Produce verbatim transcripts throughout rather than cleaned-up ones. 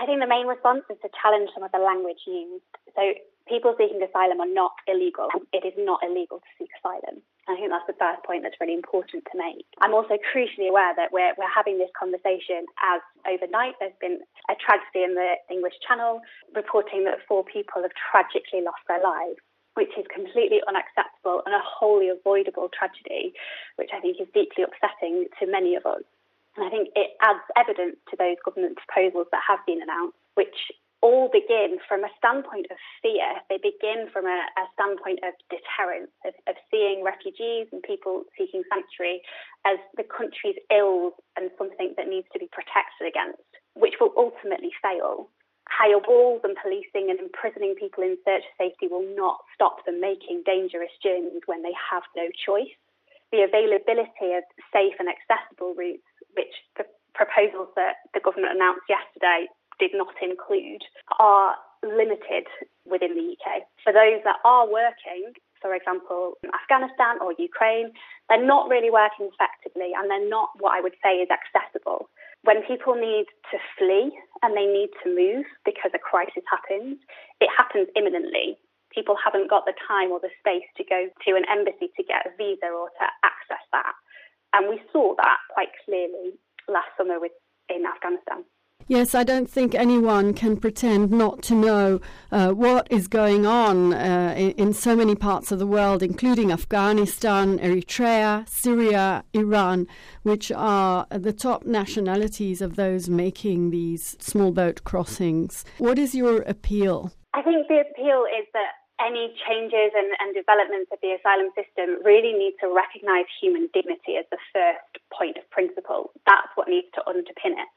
I think the main response is to challenge some of the language used. So people seeking asylum are not illegal. It is not illegal to seek asylum. I think that's the first point that's really important to make. I'm also crucially aware that we're we're having this conversation as overnight there's been a tragedy in the English Channel reporting that four people have tragically lost their lives, which is completely unacceptable and a wholly avoidable tragedy, which I think is deeply upsetting to many of us. And I think it adds evidence to those government proposals that have been announced, which all begin from a standpoint of fear. They begin from a, a standpoint of deterrence, of, of seeing refugees and people seeking sanctuary as the country's ills and something that needs to be protected against, which will ultimately fail. Higher walls and policing and imprisoning people in search of safety will not stop them making dangerous journeys when they have no choice. The availability of safe and accessible routes, which the proposals that the government announced yesterday did not include, are limited within the U K. For those that are working, for example, in Afghanistan or Ukraine, they're not really working effectively and they're not what I would say is accessible. When people need to flee and they need to move because a crisis happens, it happens imminently. People haven't got the time or the space to go to an embassy to get a visa or to access that. And we saw that quite clearly last summer with, in Afghanistan. Yes, I don't think anyone can pretend not to know uh, what is going on uh, in, in so many parts of the world, including Afghanistan, Eritrea, Syria, Iran, which are the top nationalities of those making these small boat crossings. What is your appeal? I think the appeal is that any changes and, and developments of the asylum system really need to recognise human dignity as the first point of principle. That's what needs to underpin it.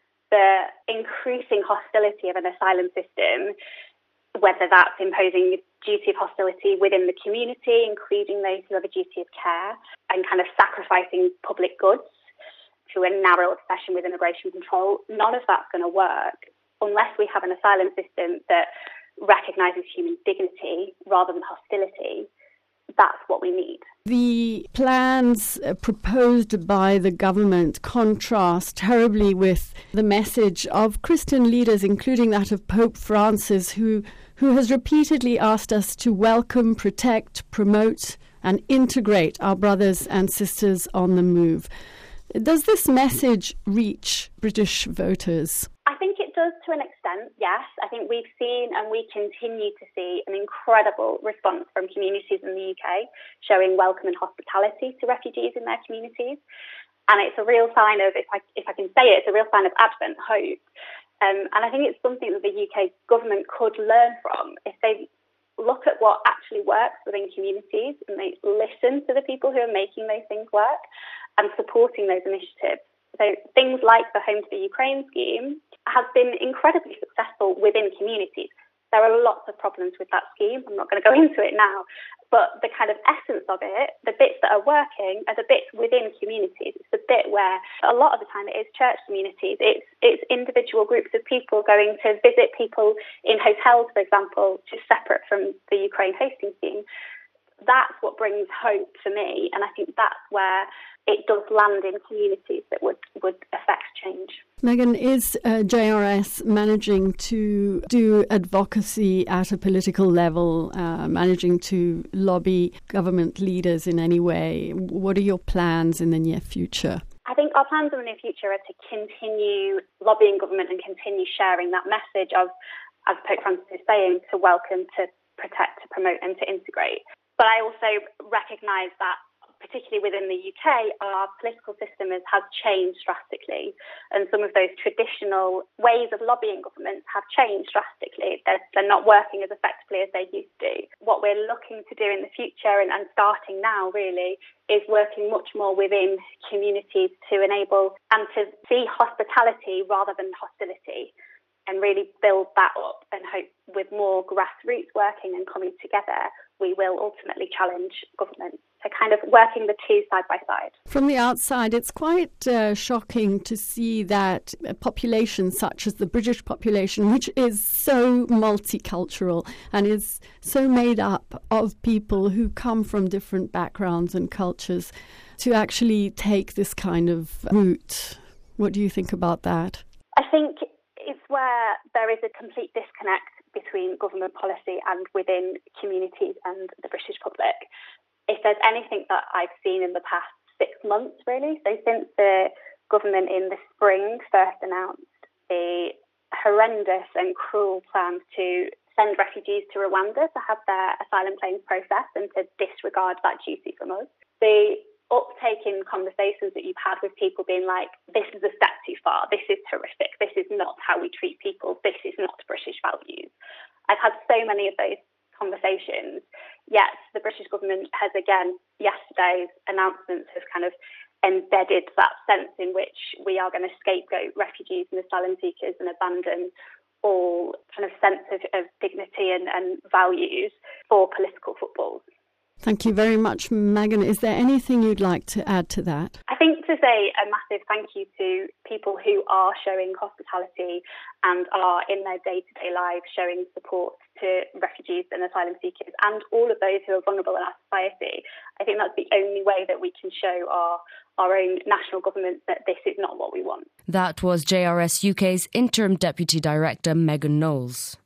The increasing hostility of an asylum system, whether that's imposing a duty of hostility within the community, including those who have a duty of care, and kind of sacrificing public goods to a narrow obsession with immigration control, none of that's going to work unless we have an asylum system that recognises human dignity rather than hostility. That's what we need. The plans proposed by the government contrast terribly with the message of Christian leaders, including that of Pope Francis, who, who has repeatedly asked us to welcome, protect, promote and integrate our brothers and sisters on the move. Does this message reach British voters? I think it does to an extent, yes. I think we've seen and we continue to see an incredible response from communities in the U K showing welcome and hospitality to refugees in their communities. And it's a real sign of, if I, if I can say it, it's a real sign of Advent hope. Um, and I think it's something that the U K government could learn from if they look at what actually works within communities and they listen to the people who are making those things work and supporting those initiatives. So things like the Home to the Ukraine scheme has been incredibly successful within communities. There are lots of problems with that scheme. I'm not going to go into it now. But the kind of essence of it, the bits that are working, are the bits within communities. It's the bit where a lot of the time it is church communities. It's it's individual groups of people going to visit people in hotels, for example, just separate from the Ukraine hosting scheme. That's what brings hope for me. And I think that's where it does land in communities that would, would affect change. Megan, is uh, J R S managing to do advocacy at a political level, uh, managing to lobby government leaders in any way? What are your plans in the near future? I think our plans in the near future are to continue lobbying government and continue sharing that message of, as Pope Francis is saying, to welcome, to protect, to promote and to integrate. But I also recognise that particularly within the U K, our political system has, has changed drastically. And some of those traditional ways of lobbying governments have changed drastically. They're, they're not working as effectively as they used to. What we're looking to do in the future and, and starting now really is working much more within communities to enable and to see hospitality rather than hostility, and really build that up and hope with more grassroots working and coming together, we will ultimately challenge government. So kind of working the two side by side. From the outside, it's quite uh, shocking to see that a population such as the British population, which is so multicultural and is so made up of people who come from different backgrounds and cultures, to actually take this kind of route. What do you think about that? I think it's where there is a complete disconnect between government policy and within communities and the British public. If there's anything that I've seen in the past six months, really, so since the government in the spring first announced a horrendous and cruel plan to send refugees to Rwanda to have their asylum claims processed and to disregard that duty from us, the uptake in conversations that you've had with people being like, this is a step too far, this is horrific, this is not how we treat people, this is not British values. I've had so many of those conversations, yet the British government has, again, yesterday's announcements have kind of embedded that sense in which we are going to scapegoat refugees and asylum seekers and abandon all kind of sense of, of dignity and, and values for political footballs. Thank you very much, Megan. Is there anything you'd like to add to that? I think to say a massive thank you to people who are showing hospitality and are in their day-to-day lives showing support to refugees and asylum seekers and all of those who are vulnerable in our society. I think that's the only way that we can show our, our own national governments that this is not what we want. That was J R S U K's Interim Deputy Director Megan Knowles.